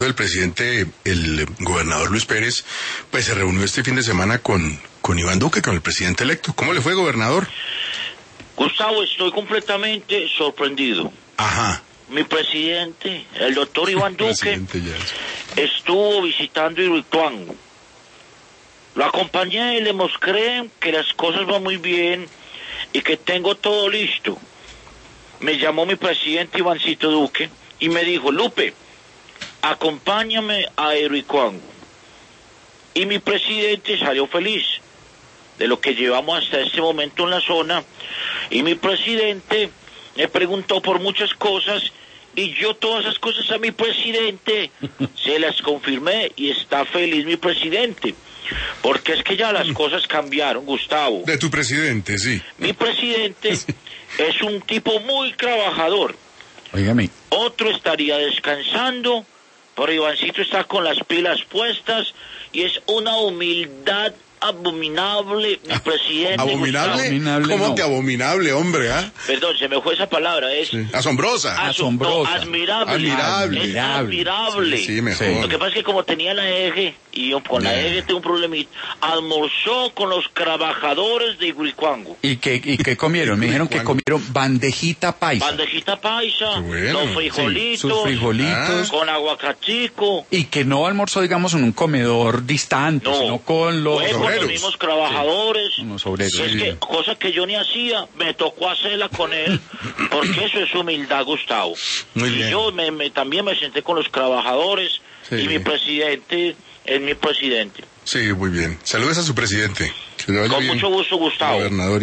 El presidente, el gobernador Luis Pérez, pues se reunió este fin de semana con Iván Duque, con el presidente electo. ¿Cómo le fue, gobernador? Gustavo, estoy completamente sorprendido. Ajá. Mi presidente, el doctor Iván Duque, estuvo visitando Hidroituango. Lo acompañé y le mostré que las cosas van muy bien y que tengo todo listo. Me llamó mi presidente Ivancito Duque y me dijo: Lupe, acompáñame a Hidroituango. Y mi presidente salió feliz de lo que llevamos hasta este momento en la zona. Y mi presidente me preguntó por muchas cosas y yo todas esas cosas a mi presidente se las confirmé y está feliz mi presidente. Porque es que ya las cosas cambiaron, Gustavo. De tu presidente, sí. Mi presidente es un tipo muy trabajador. Óigame. Otro estaría descansando, pero Ivancito está con las pilas puestas y es una humildad abominable, mi presidente. ¿Abominable? Abominable, ¿Cómo no. que abominable, hombre? Perdón, se me fue esa palabra, es... Sí. Asombrosa. Asombrosa. Admirable. Admirable. Es admirable. Sí, mejor. Sí. Lo que pasa es que como tenía la eje, y yo con la eje tengo un problemita, almorzó con los trabajadores de Hidroituango. ¿Y qué comieron? Me dijeron que comieron bandejita paisa. Bandejita paisa, Qué bueno. los frijolitos, Sus frijolitos. con aguacatico. Y que no almorzó, digamos, en un comedor distante, No, sino con los fue con obreros. los mismos trabajadores. Con los obreros, Es sí. que cosa que yo ni hacía, me tocó hacerla con él, porque eso es humildad, Gustavo. Muy Y bien. yo también me senté con los trabajadores Sí. y mi presidente es mi presidente. Sí, muy bien. Saludos a su presidente. Que le vaya Con bien, mucho gusto, Gustavo. gobernador.